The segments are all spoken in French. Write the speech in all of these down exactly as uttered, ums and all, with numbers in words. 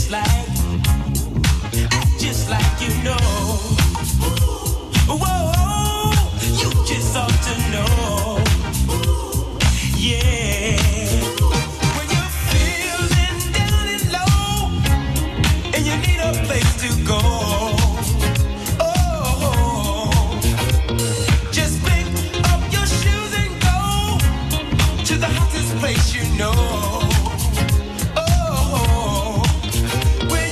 just like, act just like you know. Whoa, you just ought to know. Yeah. When you're feeling down and low, and you need a place to go. Oh, just pick up your shoes and go to the hottest place you know. Oh, where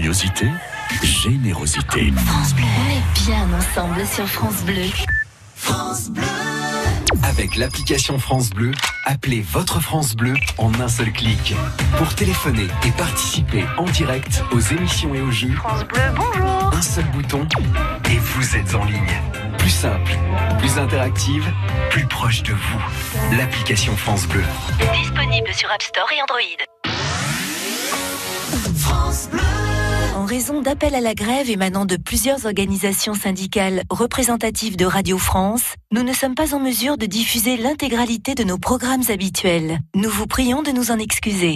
Curiosité, générosité. France Bleu. On est bien ensemble sur France Bleu. France Bleu. Avec l'application France Bleu, appelez votre France Bleu en un seul clic. Pour téléphoner et participer en direct aux émissions et aux jeux, France Bleu, bonjour. un seul bouton et vous êtes en ligne. Plus simple, plus interactive, plus proche de vous. L'application France Bleu. Disponible sur App Store et Android. France Bleu. En raison d'appels à la grève émanant de plusieurs organisations syndicales représentatives de Radio France, nous ne sommes pas en mesure de diffuser l'intégralité de nos programmes habituels. Nous vous prions de nous en excuser.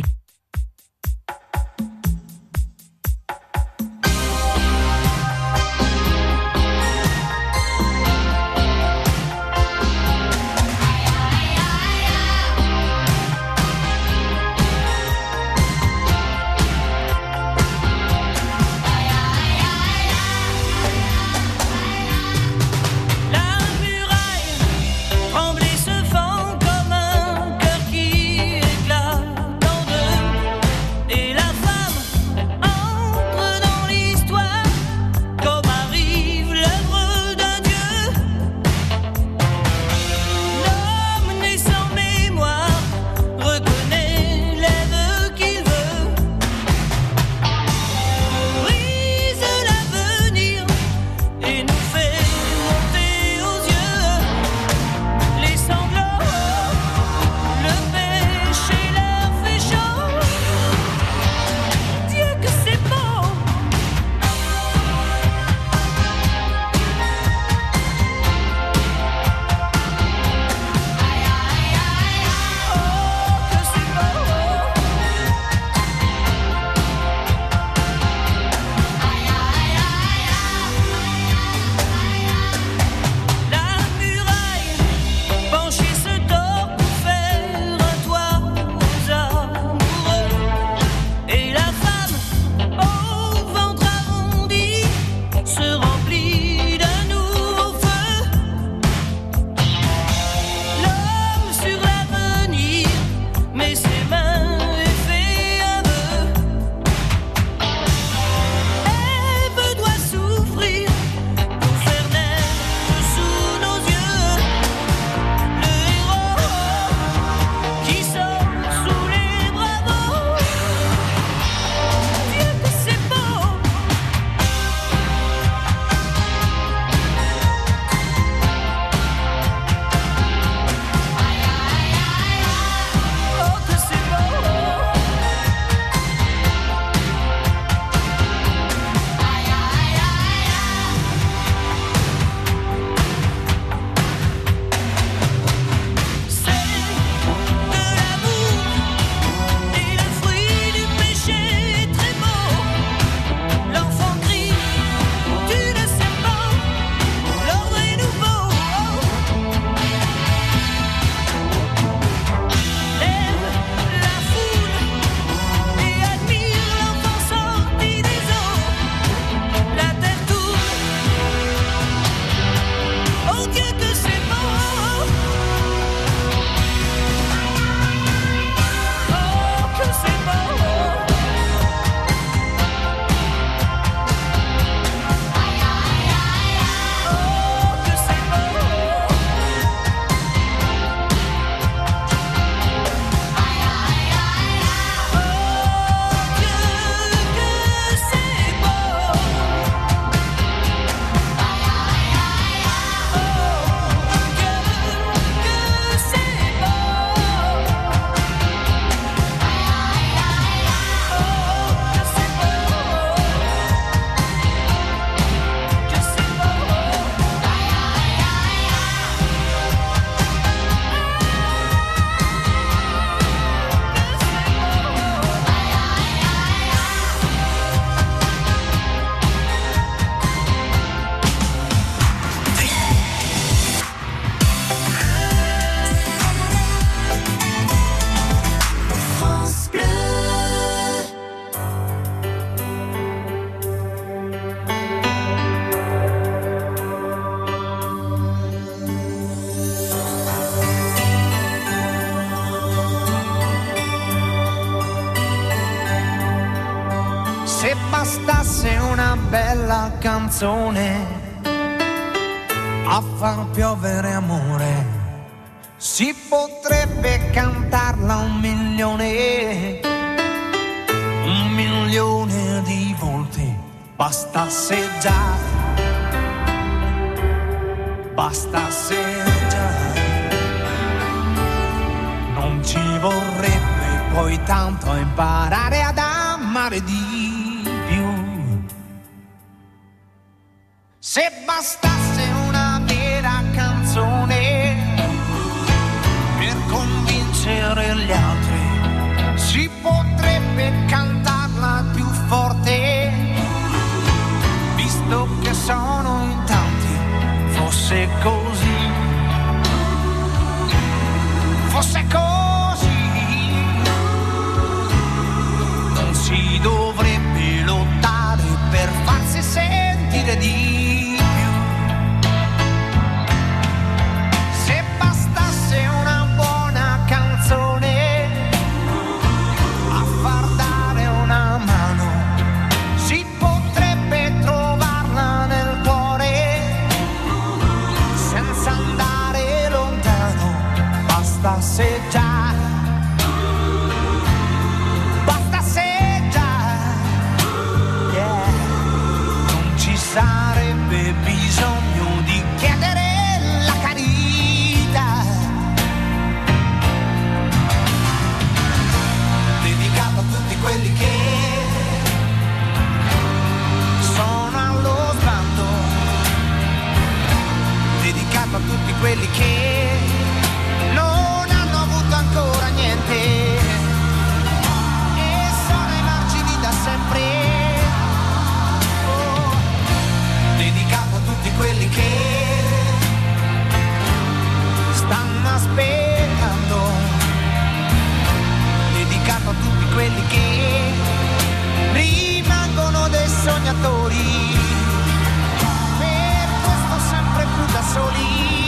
una bella canzone a far piovere amore. Si potrebbe cantarla un milione, un milione di volte. Bastasse già, bastasse già. Non ci vorrebbe poi tanto a imparare ad amare di più. Se bastasse una vera canzone per convincere gli altri, si potrebbe cantarla più forte, visto che sono in tanti. Fosse così, fosse così, non si dovrebbe lottare per farsi sentire di più. Se bastasse una buona canzone a far dare una mano, si potrebbe trovarla nel cuore senza andare lontano. Bastasse già, bastasse già, yeah. Non ci sarebbe bisogno di chiedere la carità, dedicato a tutti quelli che sono allo sbando, dedicato a tutti quelli che non hanno avuto ancora niente e sono ai margini da sempre. Oh, dedicato a tutti quelli che stanno aspettando, dedicato a tutti quelli che rimangono dei sognatori, per questo sempre più da soli.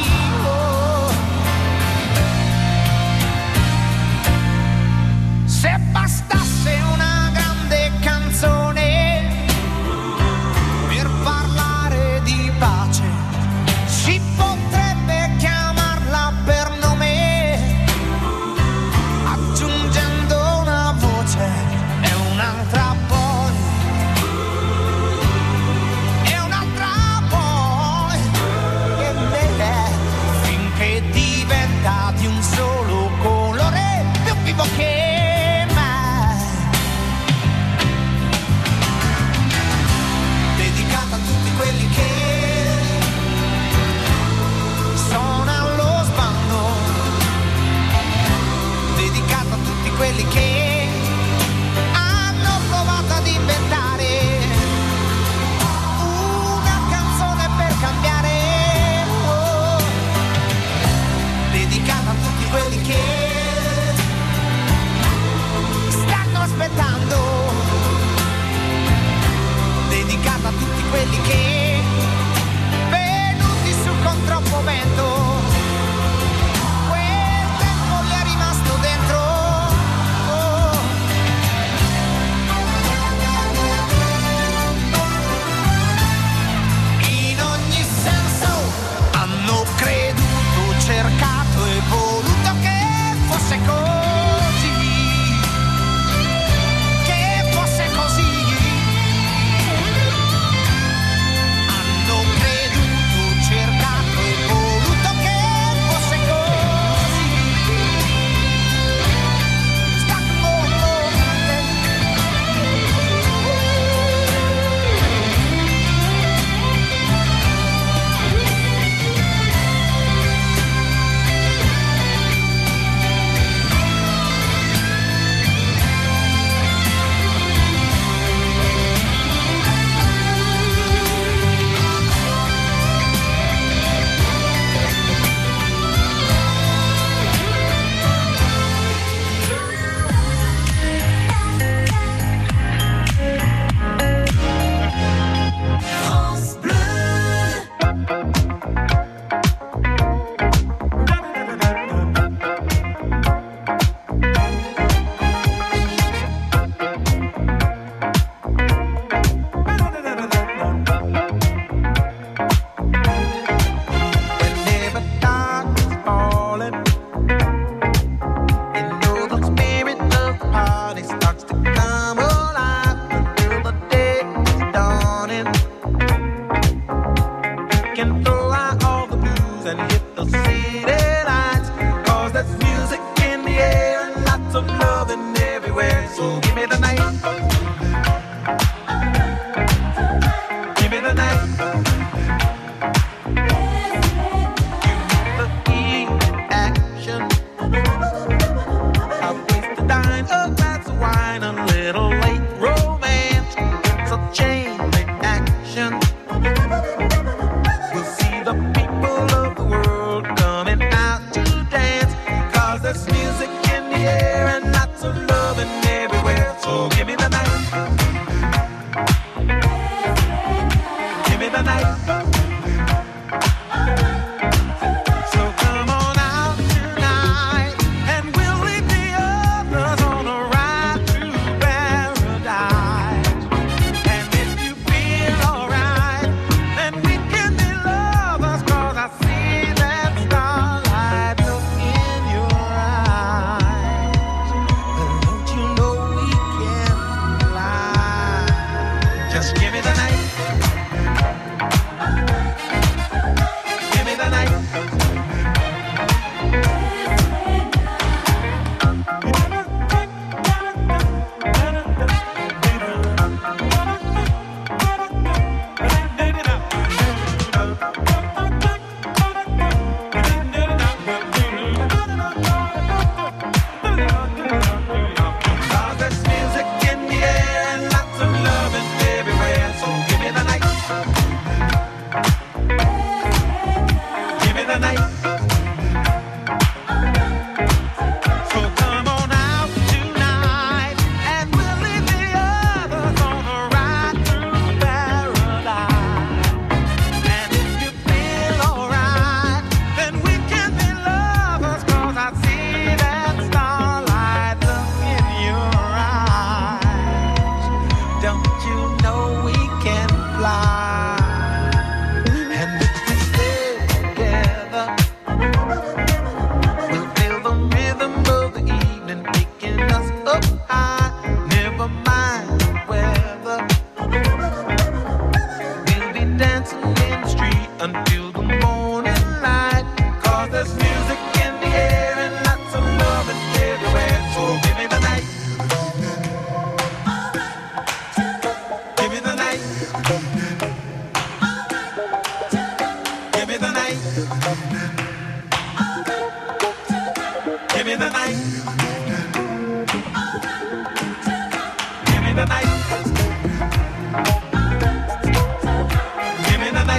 Se bastasse una grande canzone per parlare di pace, si potrebbe chiamarla per nome, aggiungendo una voce e un'altra poi, e un'altra poi, e beh, finché diventa di un solo colore più vivo che quelli che sono allo sbando, dedicato a tutti quelli che hanno provato ad inventare una canzone per cambiare, oh, dedicato a tutti quelli che stanno aspettando, dedicato a tutti quelli che venuti su con troppo vento, quel tempo gli è rimasto dentro, oh. In ogni senso hanno creduto, cercato e voluto night. Give me the night. Give me the night.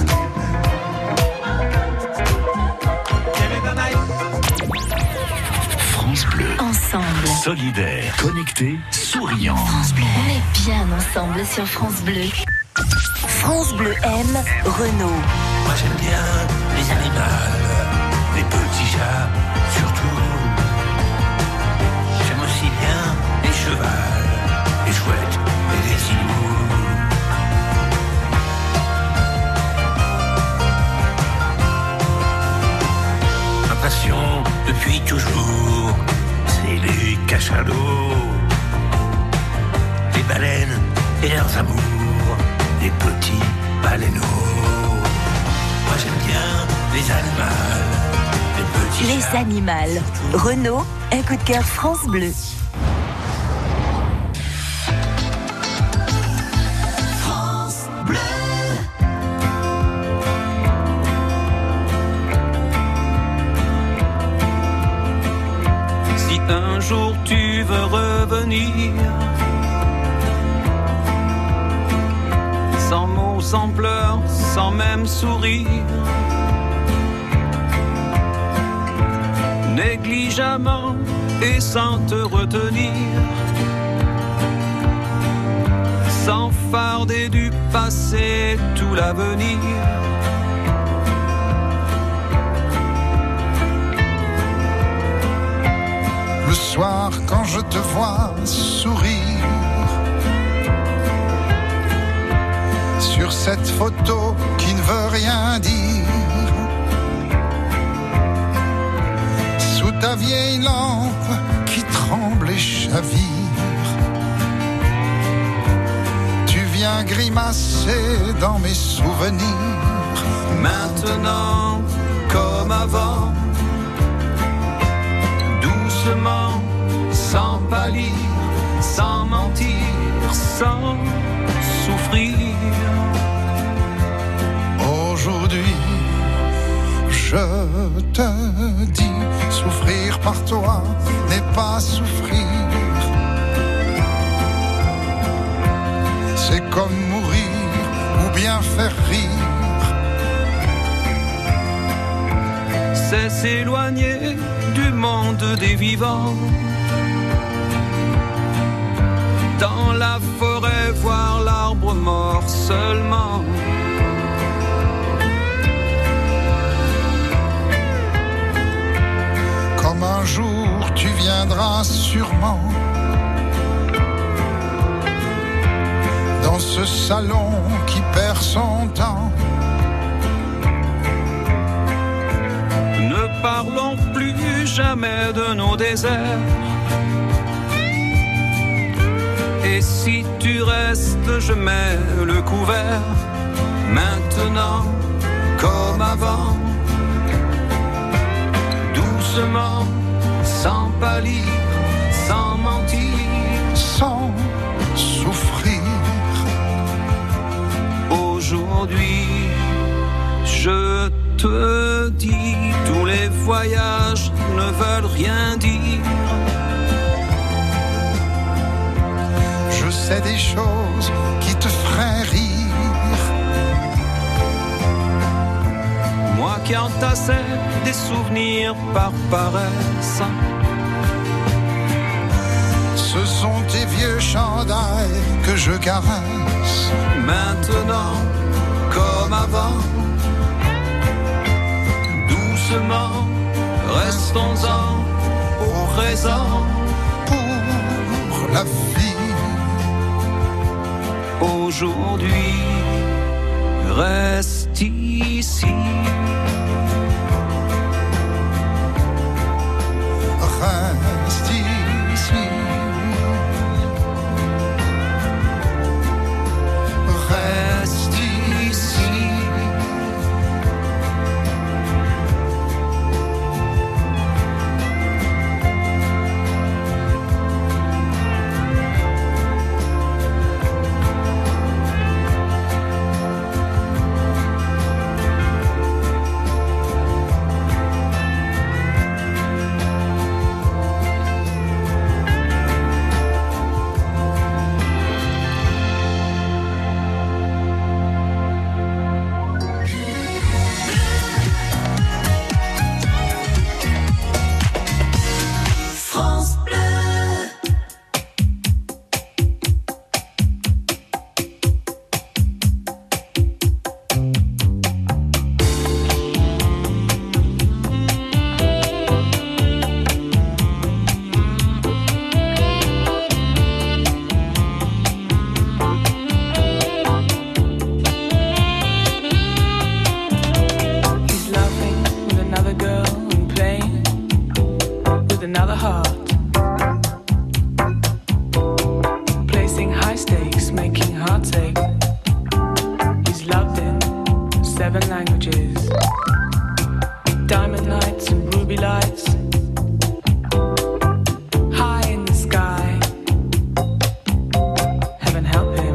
Give me the night. France Bleu. Ensemble. Solidaire, connecté, souriant. France Bleu. On est bien ensemble sur France Bleu. France Bleu aime Renault. Moi j'aime bien les animaux, les petits chats surtout. J'aime aussi bien les chevals, les chouettes et les igloos. Ma passion depuis toujours, c'est les cachalots, les baleines et leurs amours, les petits baleineaux. Moi j'aime bien les animaux, les petits Les chats. animaux. Renault, un coup de cœur France Bleu. Si un jour tu veux revenir, sans mots, sans pleurs, sans même sourire, négligemment et sans te retenir, sans farder du passé tout l'avenir. Le soir quand je te vois sourire sur cette photo qui ne veut rien dire, sous ta vieille lampe qui tremble et chavire, tu viens grimacer dans mes souvenirs. Maintenant comme avant, doucement, sans pâlir, sans mentir, sans souffrir. Aujourd'hui, je te dis, souffrir par toi n'est pas souffrir. C'est comme mourir ou bien faire rire. C'est s'éloigner du monde des vivants. Dans la forêt, voir l'arbre mort seulement. Comme un jour tu viendras sûrement dans ce salon qui perd son temps. Ne parlons plus jamais de nos déserts. Et si tu restes, je mets le couvert. Maintenant, comme avant, doucement, sans pâlir, sans mentir, sans souffrir. Aujourd'hui, je te dis, tous les voyages ne veulent rien dire. Je sais des choses qui te feraient rire. Moi qui entassais des souvenirs par paresse. Ce sont tes vieux chandails que je caresse. Maintenant, comme avant, doucement, restons-en au présent. Pour la vie, aujourd'hui, reste ici. Reste ici. Reste ici. with another heart. Placing high stakes, making hearts ache. He's loved in seven languages. Diamond nights and ruby lights. High in the sky. Heaven help him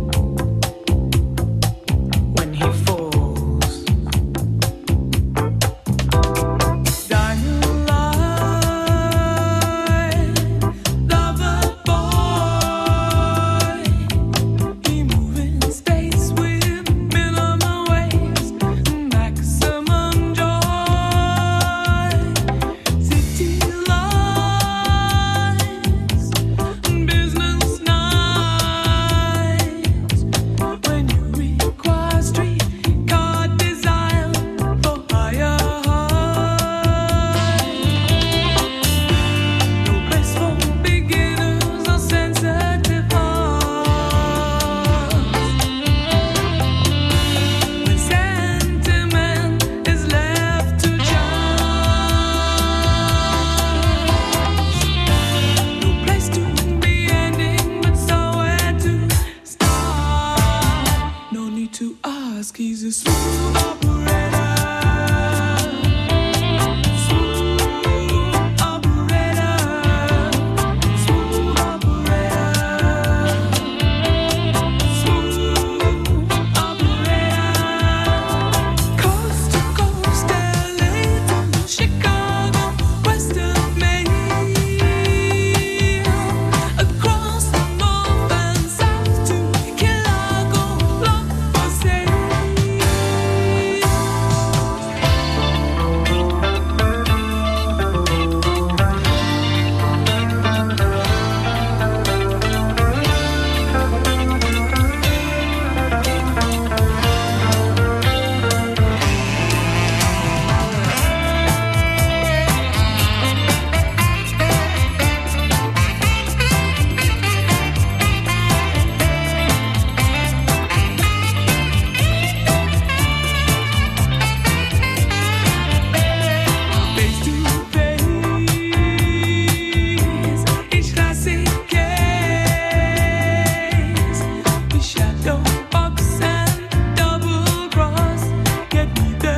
when he falls. Diamond light, lover boy. He move in space with minimum waves, maximum joy. City lights, business nights. When you require streetcar desire for higher heights. No place for beginners or sensitive hearts. When sentiment is left to chance. No place to be ending, but somewhere to start. No need to ask, he's a smooth operator. Smooth operator. Smooth operator. Smooth operator. Coast to coast, L A to Chicago, west of Maine. Across the north and south to Chicago, long for sale. Face to face, each classic case. We shadow box and double cross, get me the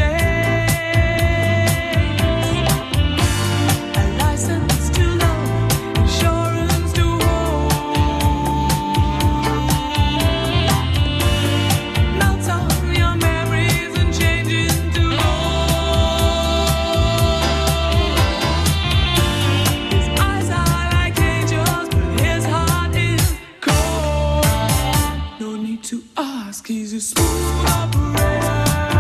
chase. A license to love, insurance to hold. Melts on your memories and change into his eyes are like angels, but his heart is cold. No need to ask, he's a smooth operator.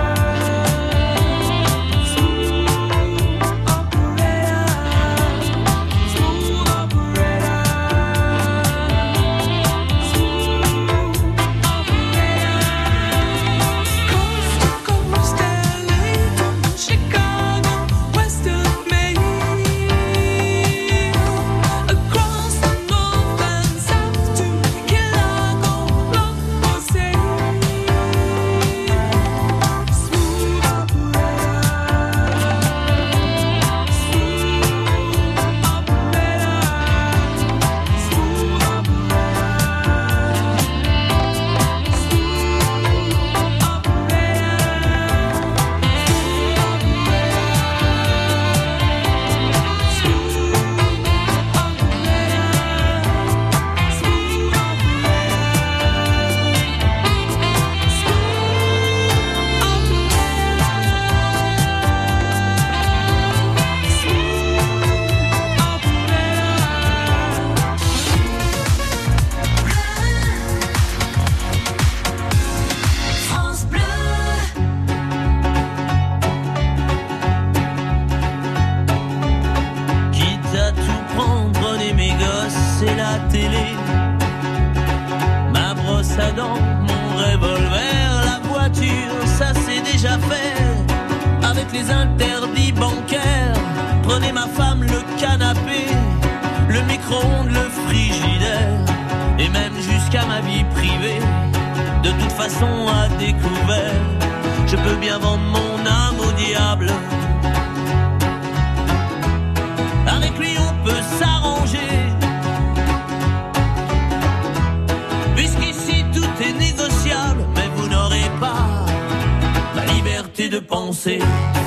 Smooth operator. Smooth operator. Smooth operator. Coast to coast, L A to Chicago, west of Maine. Across the north and south to Chicago, long for sale. Smooth operator. Smooth operator. Smooth France Bleu. Quitte à tout prendre, prenez mes gosses et la télé, ma brosse à dents, mon revolver, la voiture, ça c'est déjà fait. Avec les interdits bancaires, prenez ma femme, le canapé, le micro-ondes, le frigidaire, et même jusqu'à ma vie privée. De toute façon à découvert, je peux bien vendre mon âme au diable. Arrêtez penser.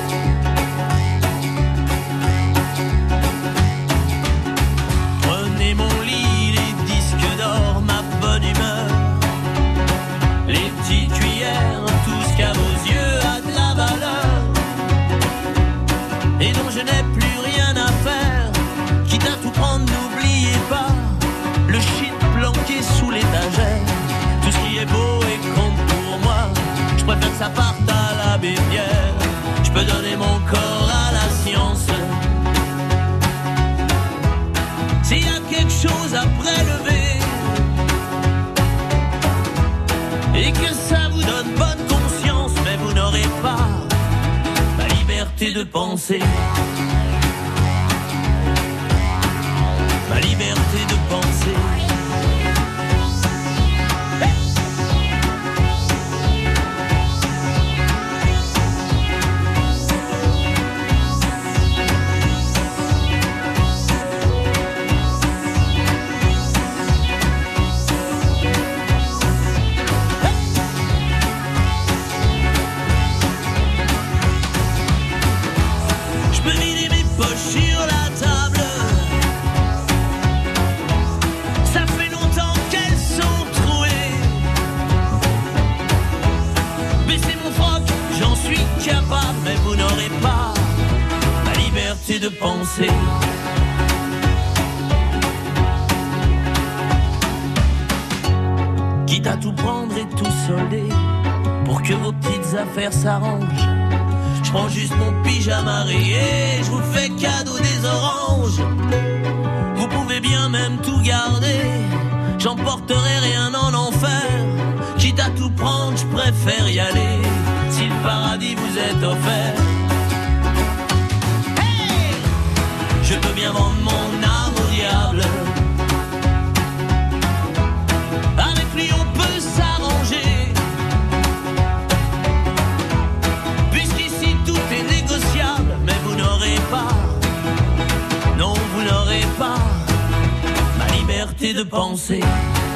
Prenez mon lit, les disques d'or, ma bonne humeur, les petites cuillères, tout ce qu'à vos yeux a de la valeur et dont je n'ai plus rien à faire. Quitte à tout prendre, n'oubliez pas le shit planqué sous l'étagère. Tout ce qui est beau et compte pour moi, je préfère que ça parte à la bébière. Je peux donner mon corps à la science. S'il y a quelque chose à prélever et que ça vous donne bonne conscience, mais vous n'aurez pas la liberté de penser. Ma liberté de penser. Je peux vider mes poches sur la table. Ça fait longtemps qu'elles sont trouées. Baisser mon froc, j'en suis capable, mais vous n'aurez pas la liberté de penser. Quitte à tout prendre et tout solder pour que vos petites affaires s'arrangent, je prends juste mon pyjama rayé, je vous fais cadeau des oranges. Vous pouvez bien même tout garder, j'emporterai rien en enfer. Quitte à tout prendre, je préfère y aller, si le paradis vous est offert. Hey, je peux bien vendre mon âme au diable. Avec lui on peut s'arranger. Mais vous n'aurez pas, non vous n'aurez pas ma liberté de penser.